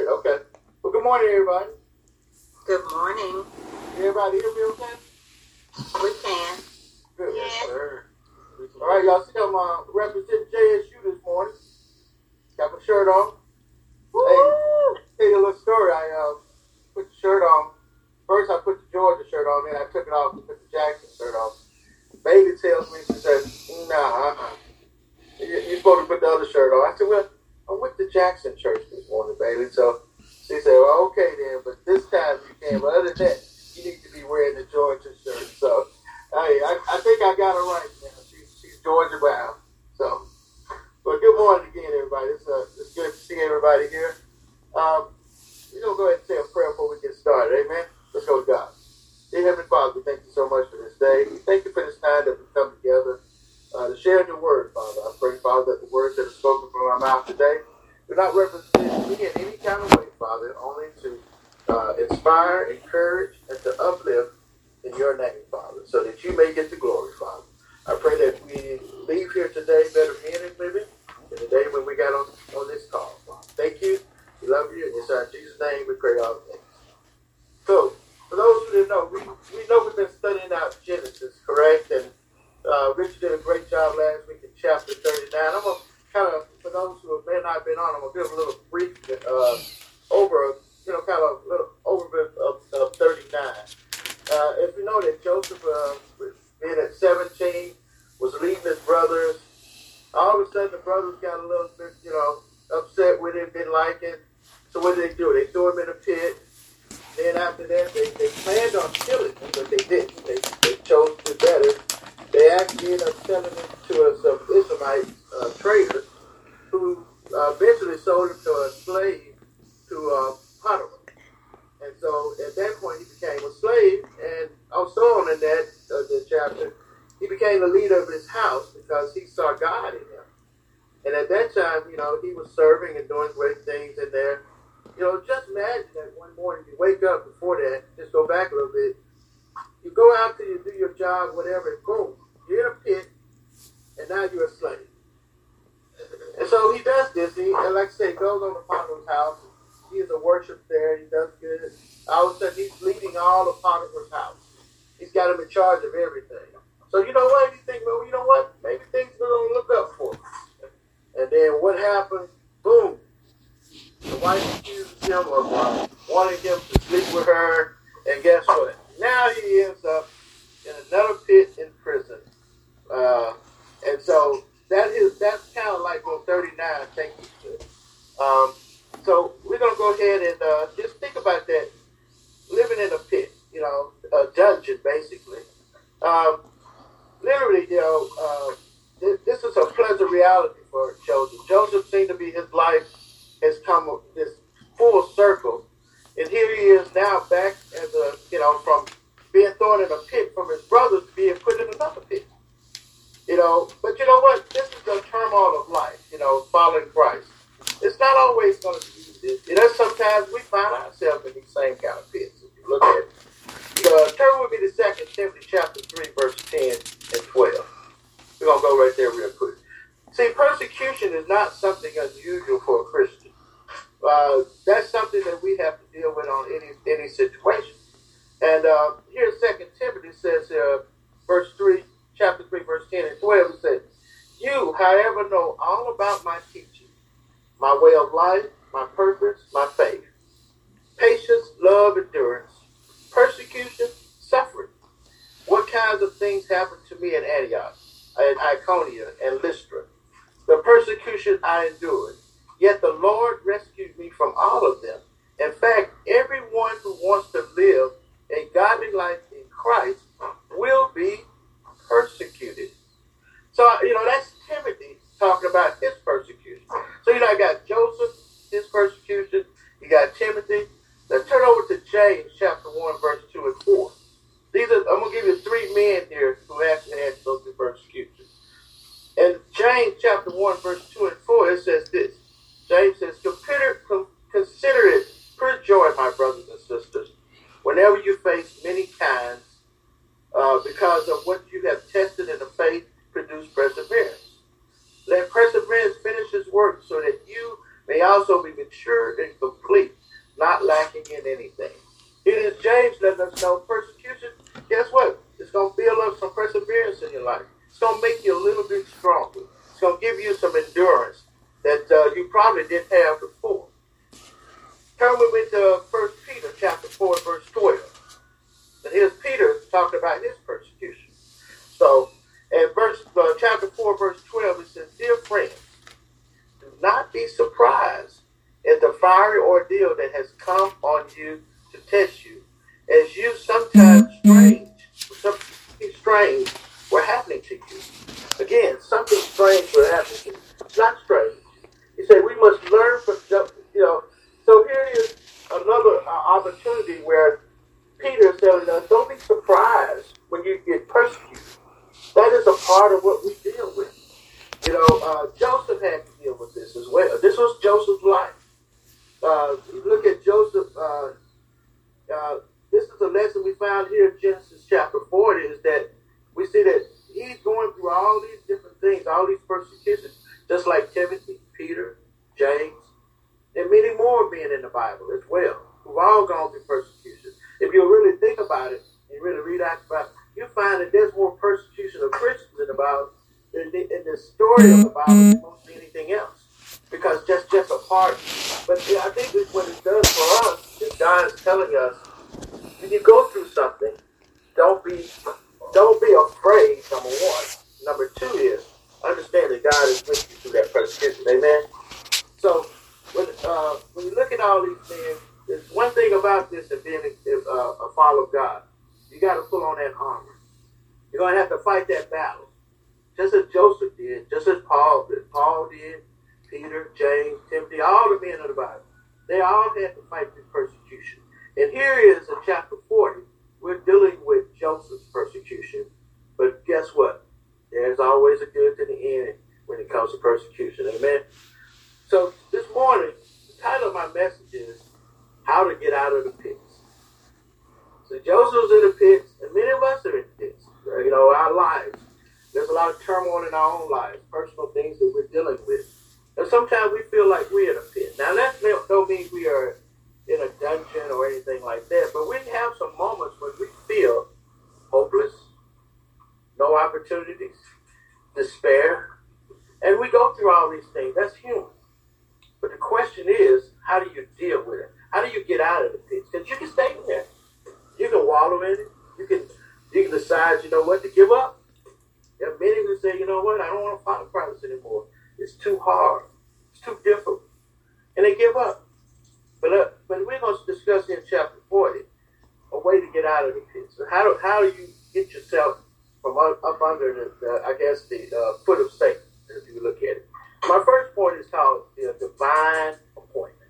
good. Okay. Well, good morning, everybody. Good morning. Everybody hear me okay? We can. Good. Yes. Sir. All right, y'all see I'm representing JSU this morning. Got my shirt on. Hey, tell you a little story. I put the shirt on. First, I put the Georgia shirt on, then I took it off and put the Jackson shirt on. Bailey tells me, she says, nah, you're supposed to put the other shirt on. I said, well, I'm with the Jackson church this morning, Bailey. So she said, well, okay then, but this time you can. But other than that, you need to be wearing the Georgia shirt. So I think I got her right now. She's Georgia bound. So, but good morning again, everybody. It's good to see everybody here. We're going to go ahead and say a prayer before we get started. Amen. Let's go to God. Dear Heavenly Father, we thank you so much for this day. We thank you for this time that we come together to share your word, Father. I pray, Father, that the words that are spoken from our mouth today do not represent me in any kind of way, Father, only to inspire, encourage, and to uplift in your name, Father, so that you may get the glory, Father. I pray that we leave here today better men and women than the day when we got on this call, Father. Thank you. We love you. And it's in Jesus' name we pray all things. So, for those who didn't know, we know we've been studying out Genesis, correct? And Richard did a great job last week in chapter 39. I'm going to kind of, for those who may not have been on, I'm going to give a little brief overview of 39. If you know that Joseph, being at 17, was leading his brothers, all of a sudden the brothers got a little bit, upset with him, didn't like it. So what did they do? They threw him in a pit. Then after that, they planned on killing him, but they didn't. They chose to do better. They actually ended up selling him to some Ishmaelite traders who eventually sold him to a slave to Potiphar. And so at that point, he became a slave. And also on in that chapter, he became the leader of his house because he saw God in him. And at that time, he was serving and doing great things in there. Just imagine that one morning you wake up before that, just go back a little bit, you go out there, you do your job, whatever, and boom, you're in a pit, and now you're a slave. And so he does this, and like I said, goes on to Potiphar's house. He is a worship there, he does good. All of a sudden, he's leading all of Potiphar's house. He's got him in charge of everything. So you know what? You think, well, you know what? Maybe things are going to look up for him. And then what happened? Boom. The wife accused him of wanting him to sleep with her, and guess what? Now he ends up in another pit in prison. And so that's kind of like what 39 takes you to. So we're going to go ahead and just think about that, living in a pit, a dungeon, basically. Literally, this is a pleasant reality for Joseph. Joseph seemed to be his life has come this full circle, and here he is now back as from being thrown in a pit from his brothers to being put in another pit. But you know what? This is the turmoil of life. Following Christ. It's not always going to be easy. Sometimes we find ourselves in these same kind of pits. If you look at it, turn with me to 2 Timothy chapter 3, verse 10 and 12. We're gonna go right there real quick. See, persecution is not something unusual for a Christian. That's something that we have to deal with on any situation. And here 2 Timothy says, chapter 3, verse 10 and 12, it says, you, however, know all about my teaching, my way of life, my purpose, my faith, patience, love, endurance, persecution, suffering. What kinds of things happened to me in Antioch, and Iconium, and Lystra? The persecution I endured. Yet the Lord rescued me from all of them. In fact, everyone who wants to live a godly life in Christ will be persecuted. So, that's Timothy talking about his persecution. So, I got Joseph, his persecution. You got Timothy. Now turn over to James chapter 1, verse 2 and 4. I'm going to give you 3 men here who actually had to go through persecution. In James chapter 1, verse 2 and 4, it says this. James says, consider it pure joy, my brothers and sisters, whenever you face many kinds, because of what you have tested in the faith, produce perseverance. Let perseverance finish its work so that you may also be mature and complete, anything. It is James letting us know persecution, guess what? It's going to build up some perseverance in your life. It's going to make you a little bit stronger. It's going to give you some endurance that you probably didn't have before. Turn with me to 1 Peter chapter 4, verse 12. And here's Peter talking about his persecution. So, in chapter 4, verse 12, it says, "Dear friends, do not be surprised at the fiery ordeal that has come on you to test you, as you something strange were happening to you." Again, something strange will happen to you. It's not strange. He said we must learn from, So here is another opportunity where Peter is telling us, don't be surprised when you get persecuted. That is a part of what we deal with. Joseph had to deal with this as well. This was Joseph's life. You look at Joseph. This is a lesson we found here in Genesis chapter 40, is that we see that he's going through all these different things, all these persecutions, just like Timothy, Peter, James, and many more men in the Bible as well, who've all gone through persecution. If you really think about it and really read out about it, you find that there's more persecution of Christians in the Bible than in the story of the Bible than mostly anything else, because just a part. But I think what it does for us is God is telling us, when you go through something, don't be afraid, number one. Number two is understand that God is with you through that persecution. Amen. So when you look at all these things, there's one thing about this and being a follower of God. You got to pull on that armor. You're going to have to fight that battle. Just as Joseph did, just as Paul did. Paul did, Peter, James, Timothy, all the men of the Bible. They all had to fight this persecution. And here is in chapter 40, we're dealing with Joseph's persecution. But guess what? There's always a good to the end when it comes to persecution. Amen? So this morning, the title of my message is How to Get Out of the Pits. So Joseph's in the pits, and many of us are in pits. Our lives. There's a lot of turmoil in our own lives, personal things that we're dealing with. And sometimes we feel like we're in a pit. Now, that don't mean we are in a dungeon or anything like that, but we have some moments when we feel hopeless, no opportunities, despair, and we go through all these things. That's human. But the question is, how do you deal with it? How do you get out of the pit? Because you can stay in there. You can wallow in it. You can decide, to give up. There are many who say, I don't want to follow Christ anymore. It's too hard. It's too difficult. And they give up. But we're going to discuss in chapter 40 a way to get out of the pit. So how do you get yourself from up under the foot of Satan, if you look at it? My first point is called the divine appointment.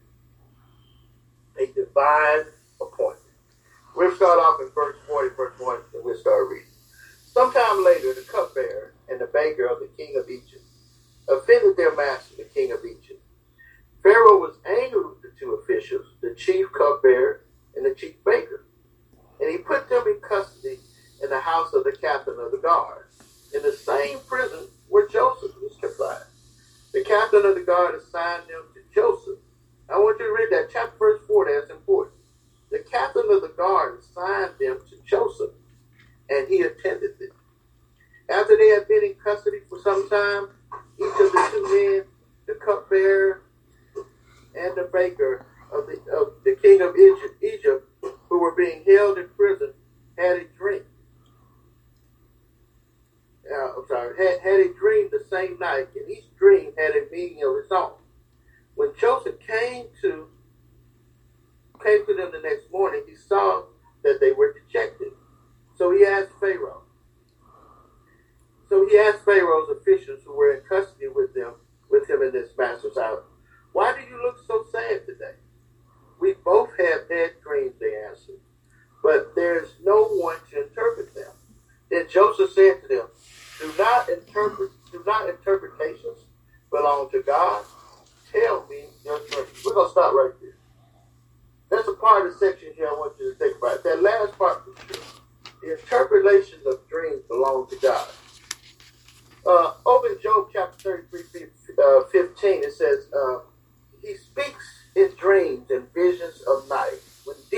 A divine appointment. We'll start off in verse 40, verse 1, and we'll start reading. Sometime later, the cupbearer and the baker of the king of Egypt offended their master, the king of Egypt. Pharaoh was angry with the two officials, the chief cupbearer and the chief baker, and he put them in custody in the house of the captain of the guard, in the same prison where Joseph was confined. The captain of the guard assigned them to Joseph. I want you to read that chapter verse 4, that's important. The captain of the guard assigned them to Joseph, and he attended them. After they had been in custody for some time, each of the two men, the cupbearer and the baker of the king of Egypt, who were being held in prison, had a dream. Had a dream the same night, and each dream had a meaning of its own. When Joseph came to them the next morning, he saw that they were dejected. So he asked Pharaoh's officials who were in custody with him in this master's house, "Why do you look so sad today?" "We both have had dreams," they answered, "but there's no one to interpret them." Then Joseph said to them, Do not interpretations belong to God? Tell me your dreams. We're going to stop right there. There's a part of the section here I want you to think about. That last part was true. The interpretations of dreams belong to God. Over in Job chapter 33, 15, it says, he speaks in dreams and visions of night, when deep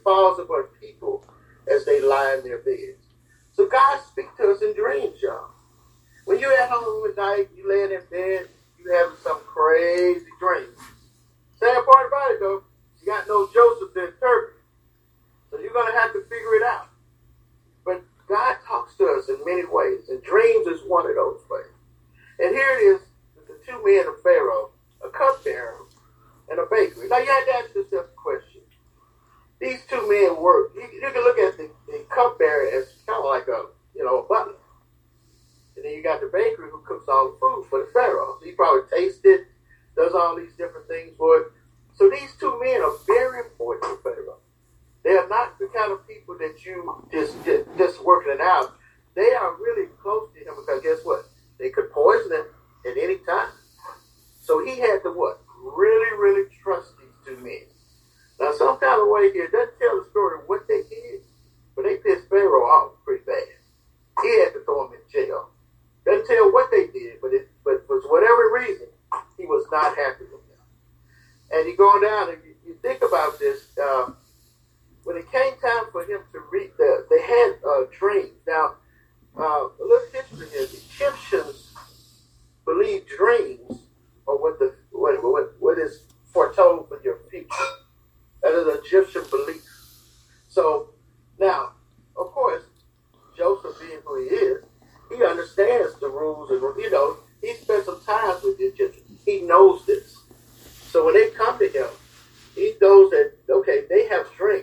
falls upon people as they lie in their beds. So God speaks to us in dreams, y'all. When you're at home at night, you laying in bed, you having some crazy dreams. Sad part about it, though, you got no Joseph to interpret. So you're going to have to figure it out. But God talks to us in many ways, and dreams is one of those ways. And here it is, the two men of Pharaoh, a cupbearer and a baker. Now you have to ask yourself a question. These two men work. You can look at the cupbearer as kind of like a butler. And then you got the baker who cooks all the food for the Pharaoh. So he probably tastes it, does all these different things for it. So these two men are very important to Pharaoh. They are not the kind of people that you just working it out. They are really close to him because guess what? They could poison him at any time. So he had to what? Really, really trust these two men. Now, some kind of way here, it doesn't tell the story of what they did, but they pissed Pharaoh off pretty bad. He had to throw him in jail. Doesn't tell what they did, but for whatever reason, he was not happy with them. And you go down and you think about this. When it came time for him to read, they had dreams. Now, a little history here: the Egyptians believe dreams are what is foretold for your future. That is an Egyptian belief. So now, of course, Joseph being who he is, he understands the rules, and he spent some time with the Egyptians. He knows this. So when they come to him, he knows that they have dreams,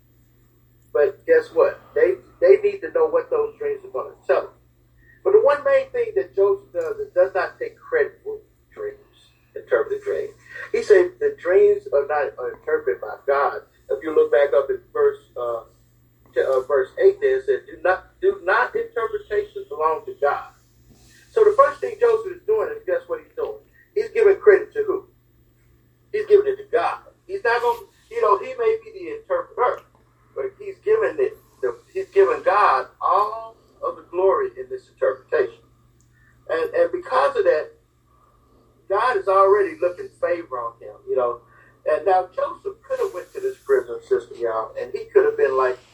but guess what? They need to know what those dreams are going to tell them. But the one main thing that Joseph does is does not take credit for dreams, interpret dreams. He said the dreams are not interpreted by God. If you look back up at verse 8, there it says, do not interpretations belong to God. So the first thing Joseph is doing is guess what he's doing? He's giving credit to who? He's giving it to God. He's not going to, he may be the interpreter, but he's giving God all of the glory in this interpretation. And because of that, God is already looking favor on him, And now Joseph could have went to this prison system, y'all, and he could have been like,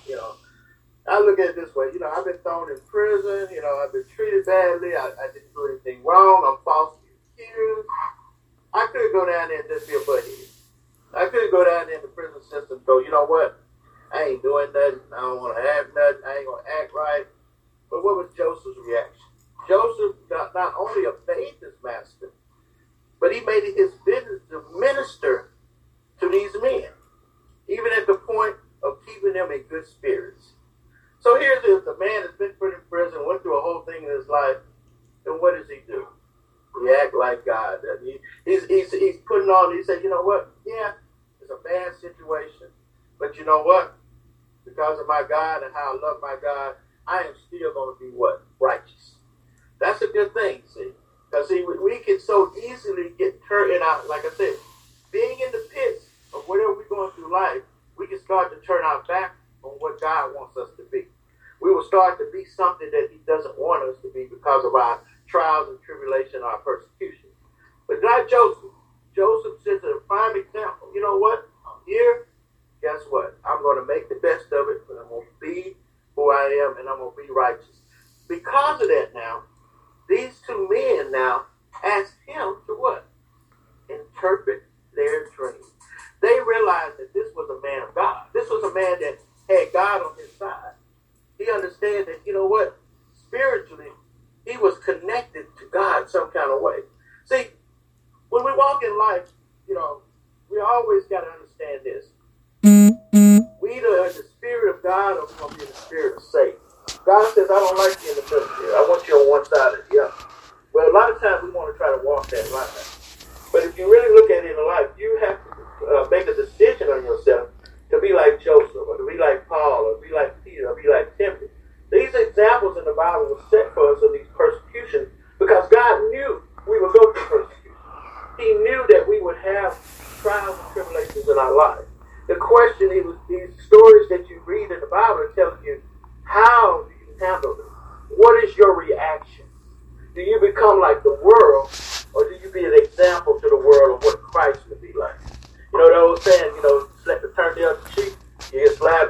I look at it this way, I've been thrown in prison, I've been treated badly, I didn't do anything wrong, I'm falsely accused. I could go down there and just be a butthead. I could go down there in the prison system and go, you know what? I ain't doing nothing. I don't want to have nothing. I ain't going to act right. But what was Joseph's reaction? Joseph not only obeyed his master, but he made it his business to minister to these men, even at the point of keeping them in good spirits. So here's this, the man has been put in prison, went through a whole thing in his life, and what does he do? He act like God. He's putting on, he said, you know what? Yeah, it's a bad situation, but you know what? Because of my God and how I love my God, I am still going to be what? Righteous. That's a good thing, see? Because see, we can so easily get turned out, like I said, being in the pits of whatever we're going through life, we can start to turn our back on what God wants us to be. We will start to be something that he doesn't want us to be because of our trials and tribulation, our persecution. But not Joseph. Joseph sets a prime example. You know what? I'm here. Guess what? I'm going to make the best of it, but I'm going to be who I am, and I'm going to be righteous. Because of that now, these two men now asked him to what? Interpret their dreams. They realized that this was a man of God. This was a man that had God on his side. He understood that, you know what? Spiritually, he was connected to God some kind of way. See, when we walk in life, we always got to understand this. We either are in the spirit of God or we're going to be in the spirit of Satan. God says, I don't like you in the middle here. I want you on one side or the other. Well, a lot of times we want to try to walk that line. But if you really look at it in life, you have to make a decision on yourself to be like Joseph, or to be like Paul, or be like Peter, or be like Timothy. These examples in the Bible were set for us of these persecutions because God knew we would go through persecution. He knew that we would have trials and tribulations in our life. The question is, these stories that you read in the Bible are telling you, how do you handle them? What is your reaction? Do you become like the world, or do you be an example to the world of what Christ would be like? The old saying, turn the other cheek, you get slapped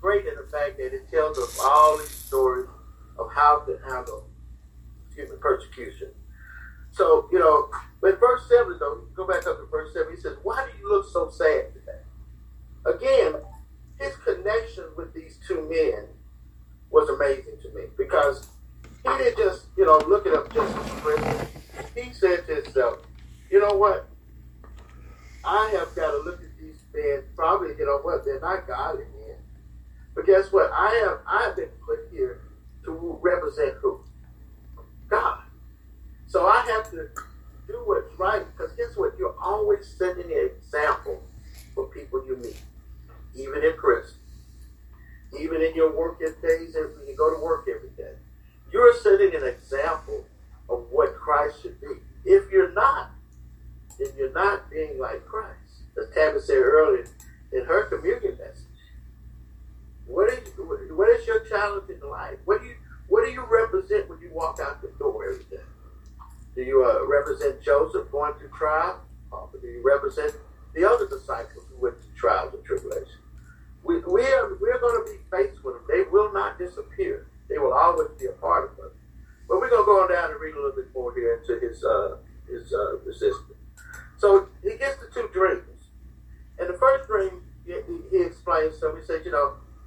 great in the fact that it tells us all these stories of how to handle, persecution. So, in verse 7, though, go back up to verse 7, he says, why do you look so sad today? Again, his connection with these two men was amazing to me because he didn't just, look at them just as friends. He said to himself, you know what? I have got to look at these men, probably, they're not godly men. But guess what? I have been put here to represent who? God. So I have to do what's right because guess what? You're always setting an example for people you meet, even in prison, even in your working days when you go to work every day. You're setting an example of what Christ should be. If you're not, then you're not being like Christ. As Tabitha said earlier in her communion message, what is your challenge in life? What do you represent when you walk out the door every day? Do you represent Joseph going through trial? Or do you represent the other disciples who went through trials and tribulations? We're going to be faced with them. They will not disappear. They will always be a part of us. But we're going to go on down and read a little bit more here into his resistance. So he gets the two dreams. And the first dream, he explains to him, he says, he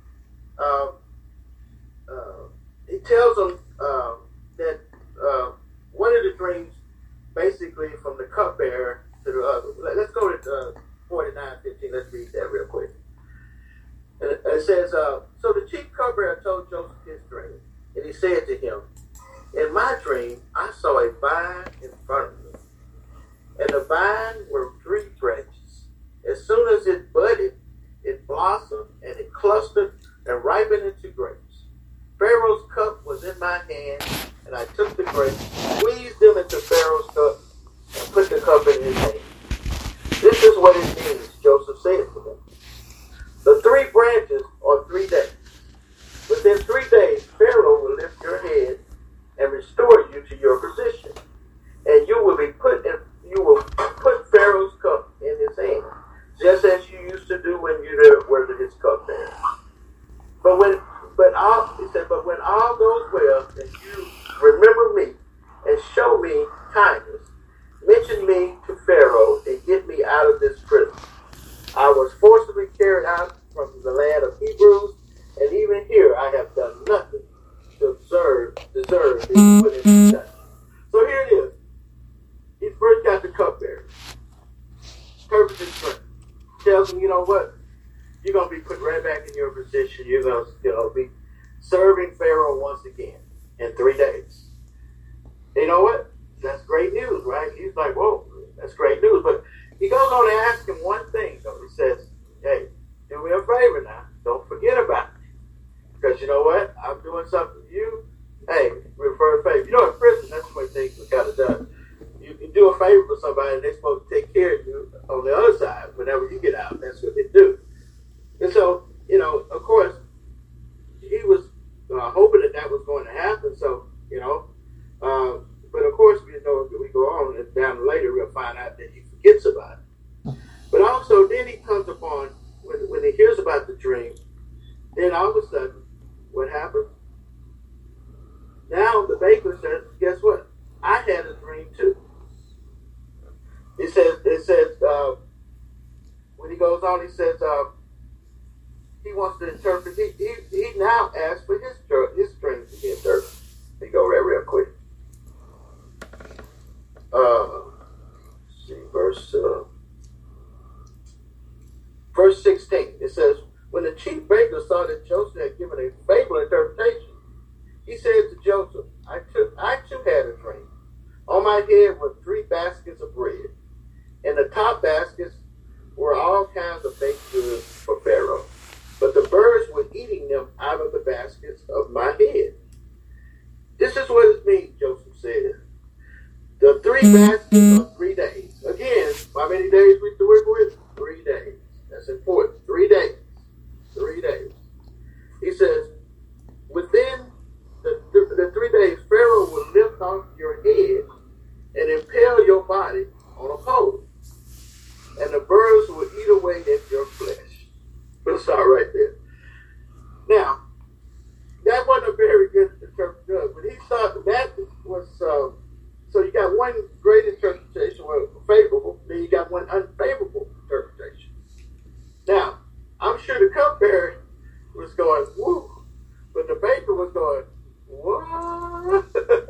tells him that one of the dreams, basically from the cupbearer to the other. Let's go to 49:15. Let's read that real quick. And it says, so the chief cupbearer told Joseph his dream, and he said to him, in my dream, I saw a vine in front of me, and the vine were 3 branches. As soon as it budded, it blossomed, and it clustered and ripened into grapes. Pharaoh's cup was in my hand, and I took the grapes, squeezed them into Pharaoh's cup, and put the cup in his hand. This is what it means, Joseph said to them. The 3 branches are 3 days. Within 3 days, Pharaoh will lift your head and restore you to your position, and you will put Pharaoh's cup in his hand, just as you used to do when you were his cupbearer. But when all goes well, and you remember me and show me kindness, mention me to Pharaoh and get me out of this prison. I was forcibly carried out from the land of Hebrews, and even here I have done nothing to deserve being put in death. So here it is. He first got the cupbearer. Purpose his friend. Tells him, you know what? You're going to be put right back in your position. You're going to be serving Pharaoh once again in 3 days. You know what? That's great news, right? He's like, whoa, that's great news. But he goes on to ask him one thing, though. He says, hey, do me a favor now. Don't forget about me. Because you know what? I'm doing something for you. Hey, refer a favor. In prison, that's the way things are kind of done. You can do a favor for somebody, and they're supposed to take care of you on the other side whenever you get out. That's what they do. And so, of course, he was hoping that was going to happen. So, but of course, we go on, and down later we'll find out that he forgets about it. But also, then he comes upon, when he hears about the dream, then all of a sudden, what happens? Now the baker says, guess what? I had a dream too. It says, when he goes on, he says, he wants to interpret. He now asks for his dream to be interpreted. Let me go real quick. See, verse 16. It says, when the chief baker saw that Joseph had given a favorable interpretation, he said to Joseph, I too had a dream. On my head were 3 baskets of bread. In the top baskets were all kinds of baked goods for Pharaoh. But the birds were eating them out of the baskets of my head. This is what it means, Joseph said. The 3 baskets are 3 days. Again, how many days we do it with? 3 days. That's important. 3 days. 3 days. He says, within the 3 days, Pharaoh will lift off your head and impale your body on a pole, and the birds will eat away at your flesh. Let's start right there. going, woo. But the baker was going, what?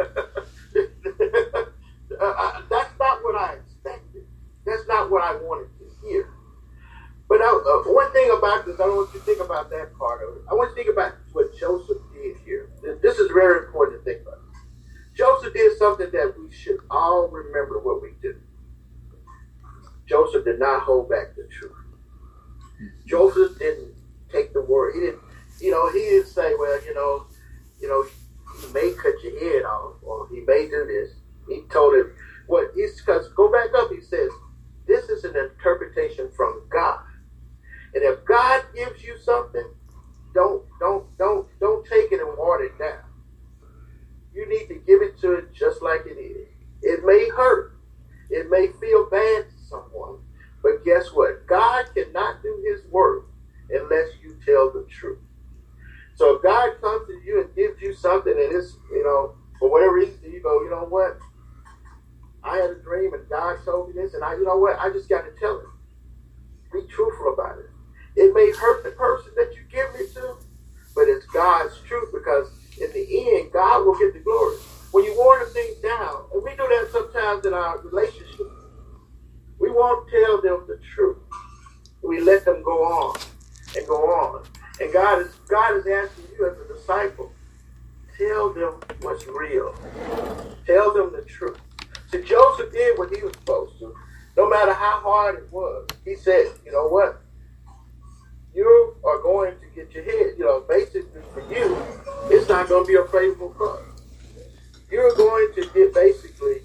That's not what I expected. That's not what I wanted to hear. But one thing about this, I don't want you to think about that part of it. I want you to think about what Joseph did here. This is very important to think about. Joseph did something that we should all remember what we do. Joseph did not hold back the truth. Joseph didn't take the word. He didn't say, well, he may cut your head off, or he may do this. He told him because go back up, he says, this is an interpretation from God. And if God gives you something, don't take it and water it down. You need to give it to it just like it is. It may hurt. It may feel bad to someone. But guess what? God cannot do his work unless you tell the truth. So if God comes to you and gives you something and it's, for whatever reason, you go, you know what? I had a dream and God told me this, and I just got to tell him. Be truthful about it. It may hurt the person that you give it to, but it's God's truth, because in the end, God will get the glory. When you water things down, and we do that sometimes in our relationships, we won't tell them the truth. We let them go on and go on. And God is asking you as a disciple, tell them what's real. Tell them the truth. So Joseph did what he was supposed to. No matter how hard it was, he said, you know what? You are going to get your head. Basically for you, it's not going to be a favorable cause. You're going to get basically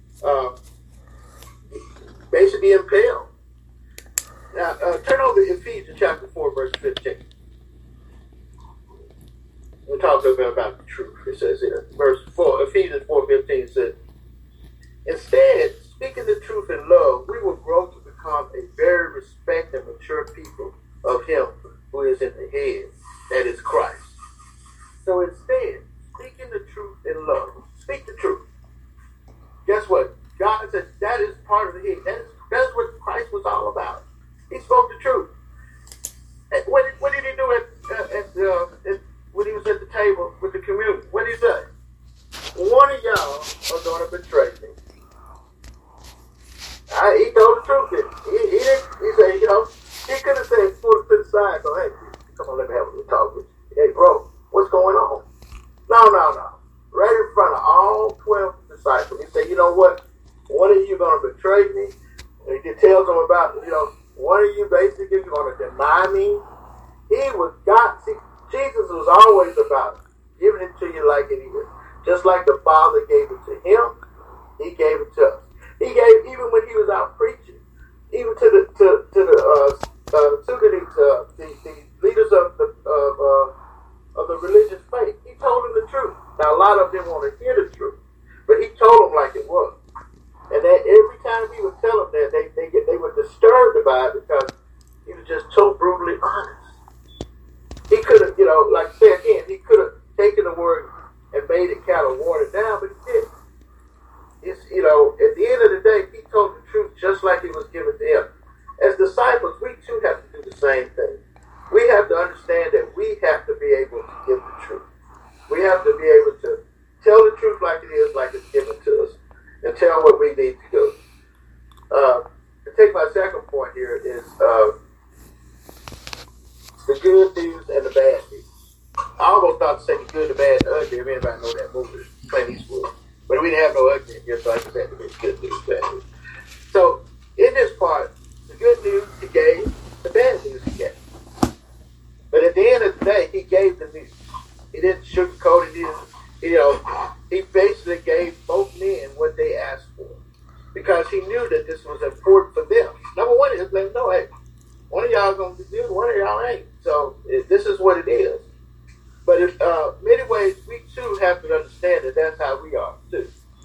impaled. Now, turn over to Ephesians chapter 4, verse 15. We're talking about the truth. It says here, verse 4, Ephesians 4:15 says, instead, speaking the truth in love, we will grow to become a very respected and mature people of him who is in the head, that is Christ. So instead, speaking the truth in love, speak the truth. Guess what? God said that is part of the head. That's what Christ was all about. He spoke the truth. And what did he do when he was at the table with the community? What did he say? One of y'all are going to betray me. He told the truth. He said, he could have said, pull it to the side, go, hey, come on, let me have a little talk with you. Hey, bro, what's going on? No. Right in front of all 12 disciples. He said, you know what? One of you going to betray me. And he tells them about, one of you basically going to deny me. Jesus was always about giving it to you like it is. Just like the Father gave it to him, he gave it to us. He gave, even when he was out preaching, even to the leaders of the religious faith, he told them the truth. Now a lot of them want to hear the truth, but he told them like it was. And that every time he would tell them that, they were disturbed about it because he was just so brutally honest. He could have, like I say again, he could have taken the word and made it kind of watered down, but he didn't. It's, at the end of the day, he told the truth just like it was given to him. As disciples, we too have to do the same thing. We have to understand that we have to be able to give the truth. We have to be able to tell the truth like it is, like it's given to us, and tell what we need to do. To take my second point here is the good news and the bad news. I almost thought to say the good, the bad, the ugly. If anybody know that movie, Clint Eastwood. But we didn't have no ugly in here, so I just had to make good news, bad news. So, in this part, the good news he gave, the bad news he gave. But at the end of the day, he gave the news. He didn't sugarcoat it. He basically gave both men what they asked for. Because he knew that this was important for them. Number one is, let them know, hey, one of y'all going to be good, one of y'all ain't. So, this is what it is. But in many ways, we too have to understand that that's how we are too.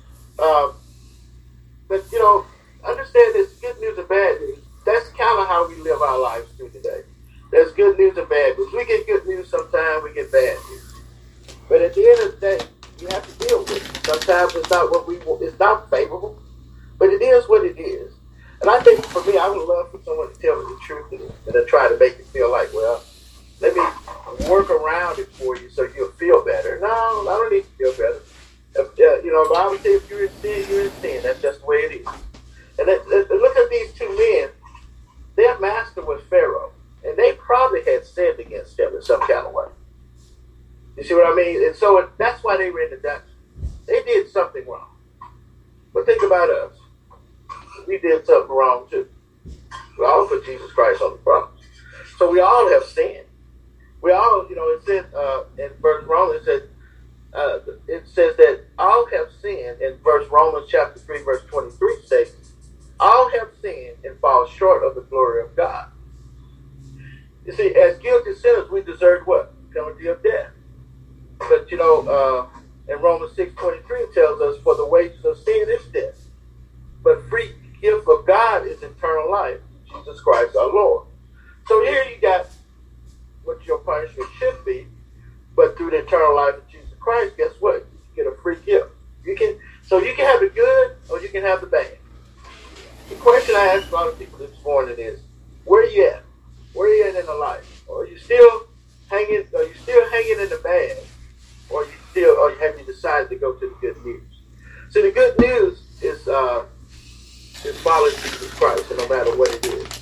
But understand this good news and bad news. That's kind of how we live our lives through today. There's good news and bad news. We get good news sometimes, we get bad news. But at the end of the day, you have to deal with it. Sometimes it's not what we want. It's not favorable, but it is what it is. And I think for me, I would love for someone to tell me the truth and to try to make it feel like, well, let me work around around it for you so you'll feel better. No, I don't need to feel better. The Bible says if you're in sin, you're in sin. That's just the way it is. And look at these two men. Their master was Pharaoh, and they probably had sinned against him in some kind of way. You see what I mean? And so that's why they were in the dungeon. They did something wrong. But think about us. We did something wrong too. We all put Jesus Christ on the cross. So we all have sinned. We all, it says in verse Romans, it says that all have sinned. In verse Romans chapter 3, verse 23 says, all have sinned and fall short of the glory of God. You see, as guilty sinners, we deserve what? Penalty of death. But, in Romans 6:23 tells us, for the wages of sin is death. But free gift of God is eternal life, Jesus Christ our Lord. So here you got what your punishment should be, but through the eternal life of Jesus Christ, guess what? You get a free gift. You can have the good or you can have the bad. The question I ask a lot of people this morning is, where are you at? Where are you at in the life? Are you still hanging in the bad? Or have you decided to go to the good news? So the good news is following Jesus Christ, and no matter what it is.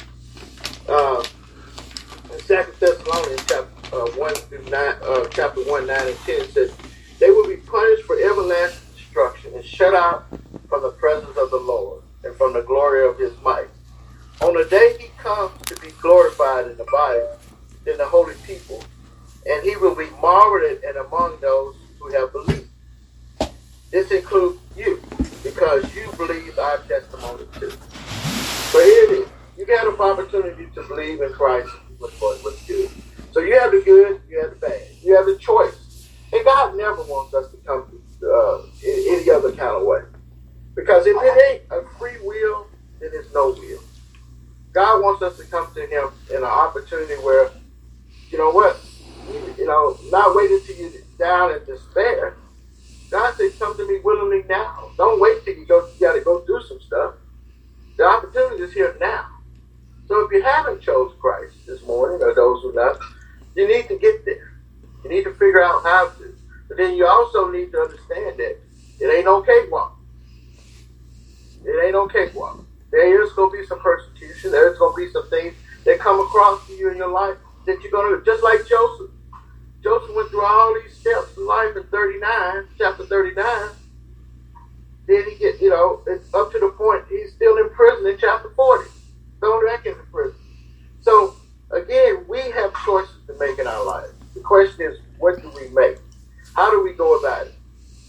In 2 Thessalonians chapter 1, 9 and 10 says, they will be punished for everlasting destruction and shut out from the presence of the Lord and from the glory of his might. On the day he comes to be glorified in the body, in the holy people, and he will be marveled and among those who have believed. This includes you, because you believe our testimony too. So here it is. You got an opportunity to believe in Christ what's good. So you have the good, you have the bad. You have the choice. And God never wants us to come in any other kind of way. Because if it ain't a free will, then it's no will. God wants us to come to him in an opportunity where, you know what, not waiting till you're down in despair. God says, come to me willingly now. Don't wait till you got to go do some stuff. The opportunity is here now. So if you haven't chose Christ this morning, or those who not, you need to get there. You need to figure out how to. But then you also need to understand that it ain't no cakewalk. It ain't no cakewalk. There is going to be some persecution. There's going to be some things that come across to you in your life that you're going to, just like Joseph. Joseph went through all these steps in life in chapter 39. Then he get, it's up to the point he's still in prison in chapter 40. Thrown back into prison. So, again, we have choices to make in our lives. The question is, what do we make? How do we go about it?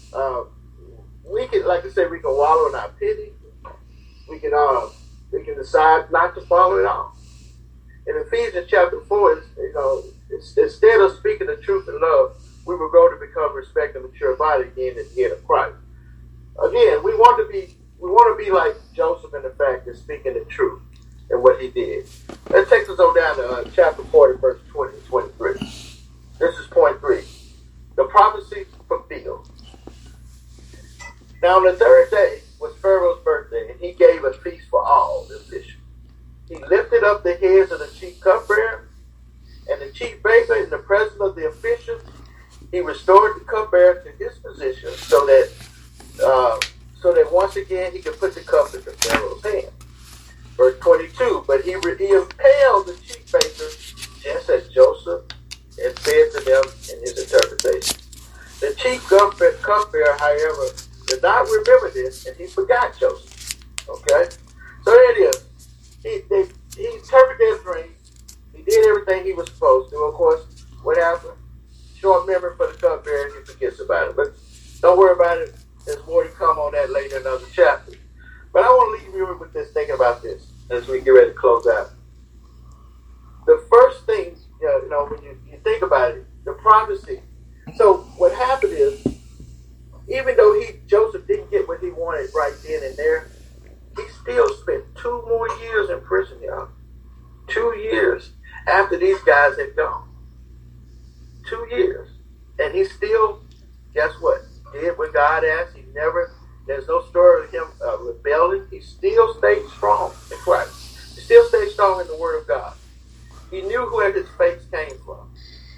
We can, like I said, we can wallow in our pity. We can decide not to follow it all. In Ephesians chapter 4, instead of speaking the truth in love, we will grow to become respect and mature body again in the head of Christ. Again, we want to be like Joseph in the fact of speaking the truth and what he did. That takes us on down to chapter 40, verse 20 and 23. This is point 3. The prophecy fulfilled. Now on the third day was Pharaoh's birthday, and he gave a feast for all the officials. He lifted up the heads of the chief cupbearer and the chief baker in the presence of the officials. He restored the cupbearer to his position so that once again he could put the cup into Pharaoh's hand. Verse 22, but he impaled the chief baker just as Joseph had said to them in his interpretation. The chief cupbearer, however, did not remember this, and he forgot Joseph. Okay? So there it is. He interpreted their dream. He did everything he was supposed to. Of course, what happened? Short memory for the cupbearer, and he forgets about it. But don't worry about it. There's more to come on that later in another chapter. But I want to leave you with this, thinking about this as we get ready to close out. The first thing, when you think about it, the prophecy. So what happened is, even though Joseph didn't get what he wanted right then and there, he still spent 2 more years in prison, y'all. 2 years after these guys had gone. 2 years. And he still, guess what? Did what God asked. There's no story of him rebelling. He still stayed strong in Christ. He still stayed strong in the Word of God. He knew where his faith came from.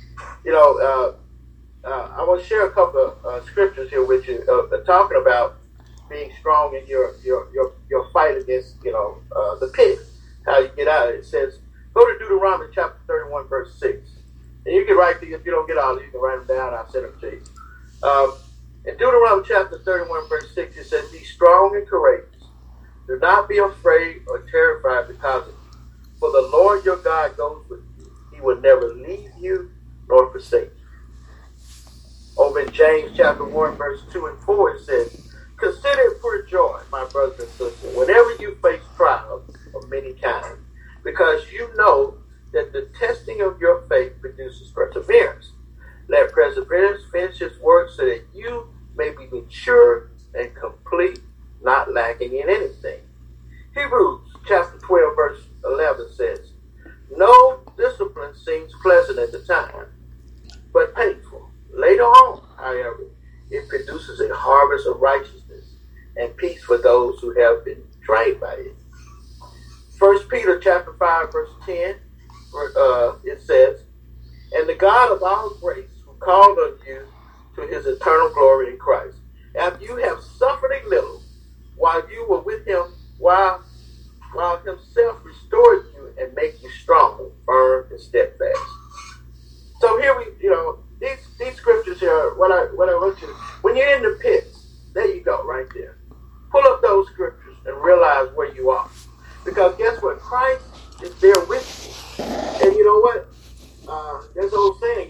I want to share a couple of scriptures here with you, talking about being strong in your fight against the pit. How you get out of it. It says, go to Deuteronomy chapter 31, verse 6. And you can write these, if you don't get all of these, you can write them down. I'll send them to you. In Deuteronomy chapter 31, verse 6, it says, be strong and courageous. Do not be afraid or terrified because of you. For the Lord your God goes with you. He will never leave you nor forsake you. Over in James chapter 1, verse 2 and 4, it says, consider it pure joy, my brothers and sisters, whenever you face trials of many kinds, because you know that the testing of your faith produces perseverance. Let perseverance finish its work so that you may be mature and complete, not lacking in anything. Hebrews chapter 12, verse 11 says, no discipline seems pleasant at the time, but painful. Later on, however, it produces a harvest of righteousness and peace for those who have been trained by it. 1 Peter chapter 5, verse 10, it says, and the God of all grace, who called on you to his eternal glory in Christ, after you have suffered a little, while you were with him, while himself restored you and make you strong, firm, and steadfast. So here these scriptures here, what I want you, when you're in the pit, there you go, right there. Pull up those scriptures and realize where you are. Because guess what? Christ is there with you. And you know what? There's an old saying,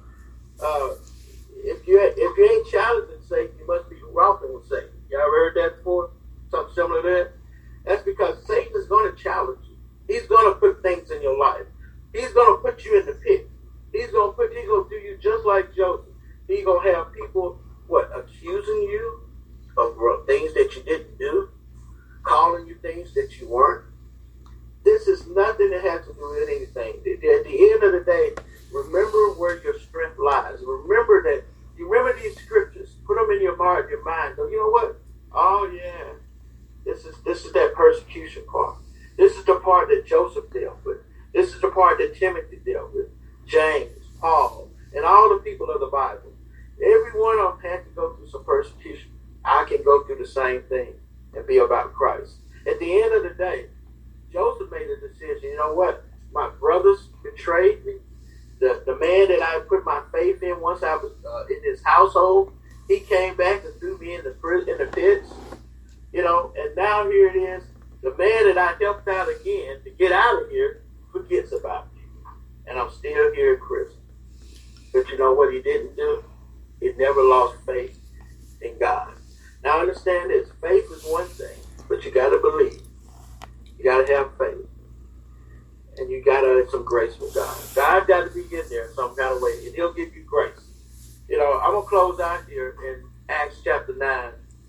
if you ain't challenging Satan, you must be walking with Satan. You ever heard that before? Something similar to that? That's because Satan is going to challenge you. He's going to put things in your life. He's going to put you in the pit. He's going to do you just like Joseph. He's going to have people, accusing you of things that you didn't do, calling you things that you weren't. This is nothing that has to do with anything. At the end of the day, remember where your strength lies. Remember these scriptures. Put them in your heart, your mind. Go, you know what? Oh yeah, this is that persecution part. This is the part that Joseph dealt with. This is the part that Timothy dealt with. James, Paul, and all the people of the Bible. Every one of them had to go through some persecution. I can go through the same thing and be about Christ. At the end of the day, Joseph made a decision. You know what? My brothers betrayed me. The man that I put my faith in once I was in his household, he came back and threw me in the pits. And now here it is. The man that I helped out again to get out of here forgets about me. And I'm still here in prison. But you know what he didn't do? He never lost faith in God. Now understand this. Faith is one thing, but you got to believe. You got to have faith. And you got to have some grace from God. God got to be in there in some kind of way, and he'll give you grace. I'm going to close out here in Acts chapter 9,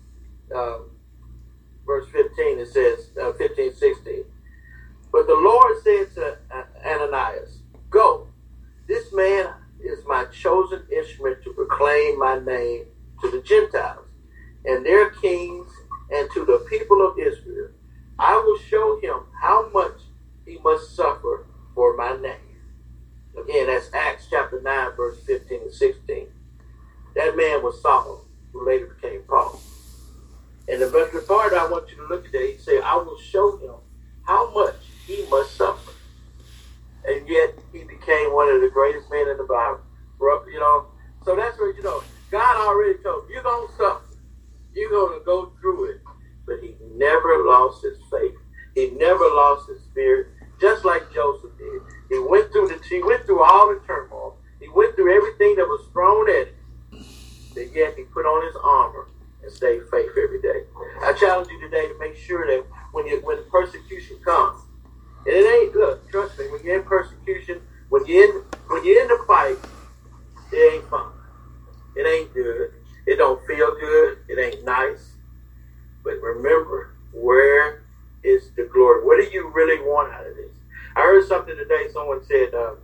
verse 15. It says, 15, 16. But the Lord said to Ananias, go, this man is my chosen instrument to proclaim my name to the Gentiles and their kings and to the people of Israel. I will show him how much he must suffer for my name. Again, that's Acts chapter 9, verse 15 and 16. That man was Saul, who later became Paul. And the part I want you to look at that, he said, I will show him how much he must suffer. And yet, he became one of the greatest men in the Bible. So that's where, God already told him, you're going to suffer. You're going to go through it. But he never lost his faith. He never lost his spirit, just like Joseph did. He went through all the turmoil. He went through everything that was thrown at him. But yet he put on his armor and stayed faithful every day. I challenge you today to make sure that when persecution comes, and it ain't, look, trust me, when you're in persecution, when you're in the fight, it ain't fun. It ain't good. It don't feel good. It ain't nice. But remember, where is the glory? What do you really want out of this? I heard something today. Someone said, on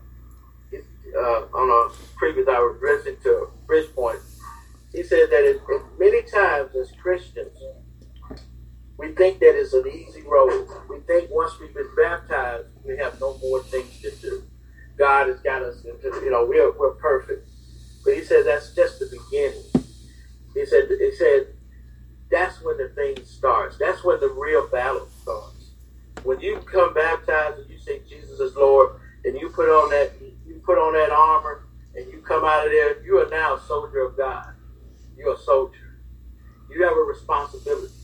a previous, I was listening to Bridgepoint. He said that many times as Christians, we think that it's an easy road. We think once we've been baptized, we have no more things to do. God has got us into, we're perfect. But he said that's just the beginning. He said that's when the thing starts. That's when the real battle starts. When you become baptized and you say Jesus is Lord, and you put on that armor and you come out of there, you are now a soldier of God. You're a soldier. You have a responsibility.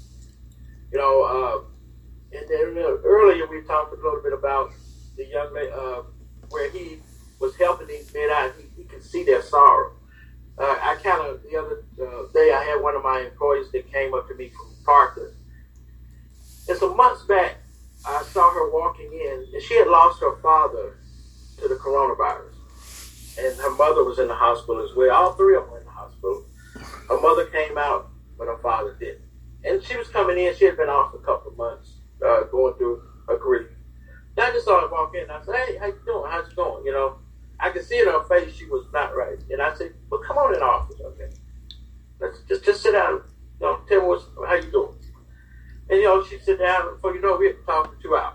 And then earlier we talked a little bit about the young lady where he was helping these men out. He could see their sorrow. The other day I had one of my employees that came up to me from Parkland. And some months back, I saw her walking in, and she had lost her father to the coronavirus. And her mother was in the hospital as well. All three of them were in the hospital. Her mother came out, but her father didn't. And she was coming in. She had been off a couple of months, going through her grief. And I just saw her walk in. And I said, "Hey, how you doing? How's it going?" I could see in her face she was not right. And I said, "Well, come on in the office, okay? Let's just sit down. Tell me how you doing." And she sit down. And before you know, we had to talk for 2 hours.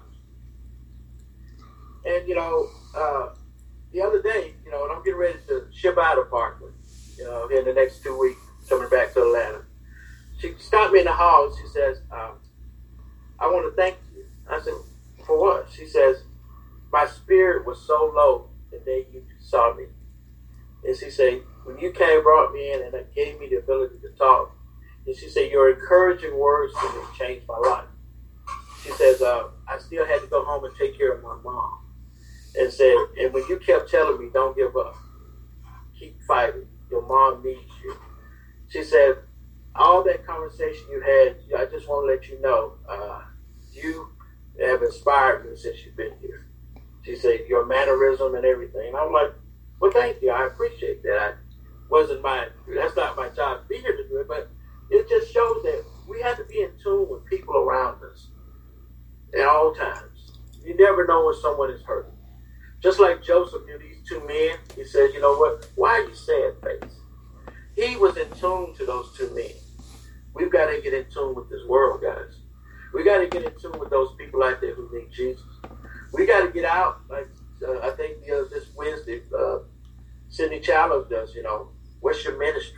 And the other day, and I'm getting ready to ship out of Parkland, in the next 2 weeks, coming back to Atlanta. She stopped me in the hall and she says, "I want to thank you." I said, "For what?" She says, "My spirit was so low the day you saw me." And she said, "When you came, brought me in, and it gave me the ability to talk." And she said, "Your encouraging words to me changed my life." She says, "I still had to go home and take care of my mom." And said, "And when you kept telling me, don't give up, keep fighting, your mom needs you." She said, "All that conversation you had, I just want to let you know, you have inspired me since you've been here." She said, "Your mannerism and everything." And I'm like, "Well, thank you. I appreciate that. That's not my job to be here to do it, but it just shows that we have to be in tune with people around us at all times. You never know when someone is hurting. Just like Joseph knew these two men, he says, "You know what? Why are you sad face?" He was in tune to those two men. We've got to get in tune with this world, guys. We got to get in tune with those people out there who need Jesus. We got to get out, like I think this Wednesday, Sydney Chalmers does, what's your ministry?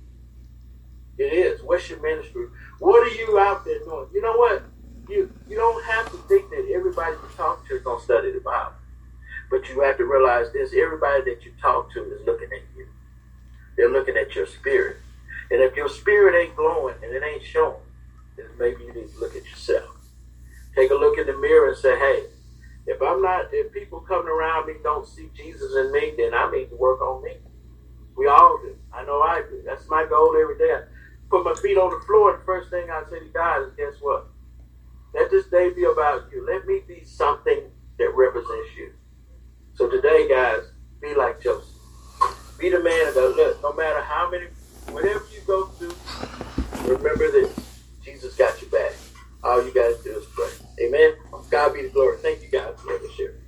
It is. What's your ministry? What are you out there doing? You know what? You don't have to think that everybody you talk to is going to study the Bible. But you have to realize this, everybody that you talk to is looking at you. They're looking at your spirit. And if your spirit ain't glowing and it ain't showing, then maybe you need to look at yourself. Take a look in the mirror and say, "Hey, if people coming around me don't see Jesus in me, then I need to work on me." We all do. I know I do. That's my goal every day. I put my feet on the floor, and the first thing I say to God is, guess what? Let this day be about you. Let me be something that represents you. So today, guys, be like Joseph. Be the man of look, no matter whatever you go through, remember this. Jesus got your back. All you got to do is pray. Amen. God be the glory. Thank you, guys, for letting me share.